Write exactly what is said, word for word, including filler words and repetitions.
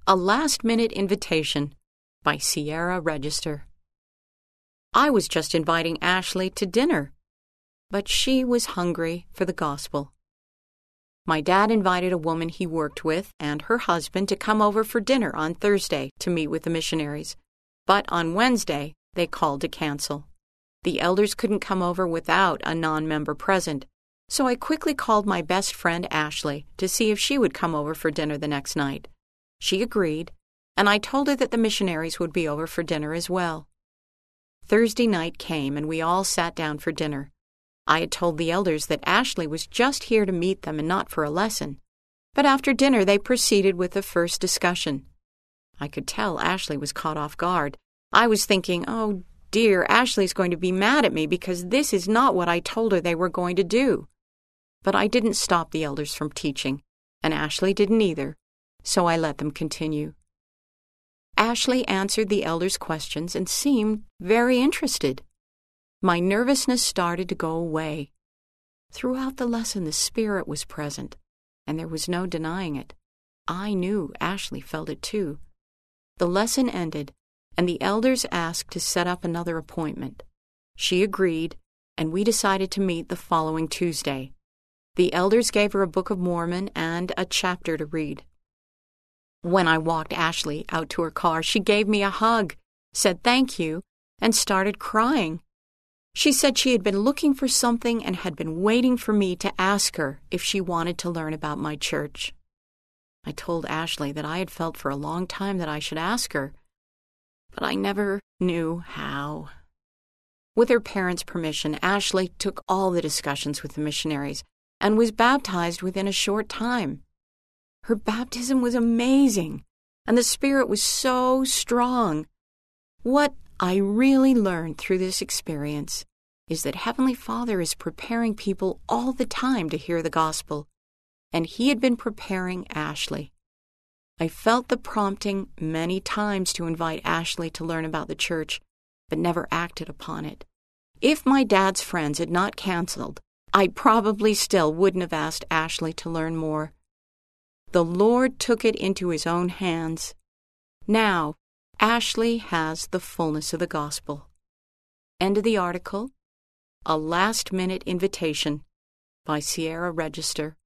A Last-Minute Invitation by Sierra Register. I was just inviting Ashley to dinner, but she was hungry for the gospel. My dad invited a woman he worked with and her husband to come over for dinner on Thursday to meet with the missionaries, but on Wednesday they called to cancel. The elders couldn't come over without a non-member present, so I quickly called my best friend Ashley to see if she would come over for dinner the next night. She agreed, and I told her that the missionaries would be over for dinner as well. Thursday night came, and we all sat down for dinner. I had told the elders that Ashley was just here to meet them and not for a lesson. But after dinner, they proceeded with the first discussion. I could tell Ashley was caught off guard. I was thinking, oh dear, Ashley's going to be mad at me because this is not what I told her they were going to do. But I didn't stop the elders from teaching, and Ashley didn't either. So I let them continue. Ashley answered the elders' questions and seemed very interested. My nervousness started to go away. Throughout the lesson, the Spirit was present, and there was no denying it. I knew Ashley felt it too. The lesson ended, and the elders asked to set up another appointment. She agreed, and we decided to meet the following Tuesday. The elders gave her a Book of Mormon and a chapter to read. When I walked Ashley out to her car, she gave me a hug, said thank you, and started crying. She said she had been looking for something and had been waiting for me to ask her if she wanted to learn about my church. I told Ashley that I had felt for a long time that I should ask her, but I never knew how. With her parents' permission, Ashley took all the discussions with the missionaries and was baptized within a short time. Her baptism was amazing, and the Spirit was so strong. What I really learned through this experience is that Heavenly Father is preparing people all the time to hear the gospel, and He had been preparing Ashley. I felt the prompting many times to invite Ashley to learn about the church, but never acted upon it. If my dad's friends had not canceled, I probably still wouldn't have asked Ashley to learn more. The Lord took it into His own hands. Now, Ashley has the fullness of the gospel. End of the article. A Last-Minute Invitation by Sierra Register.